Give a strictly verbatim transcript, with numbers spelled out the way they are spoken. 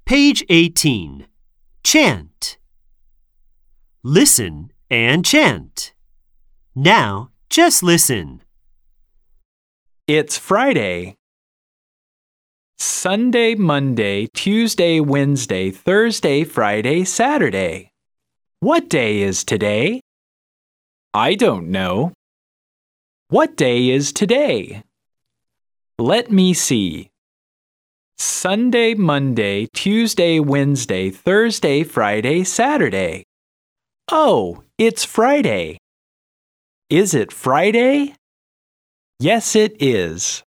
Page eighteen. Chant. Listen and chant. Now, just listen. It's Friday. Sunday, Monday, Tuesday, Wednesday, Thursday, Friday, Saturday. What day is today? I don't know. What day is today? Let me see. Sunday, Monday, Tuesday, Wednesday, Thursday, Friday, Saturday. Oh, it's Friday. Is it Friday? Yes, it is.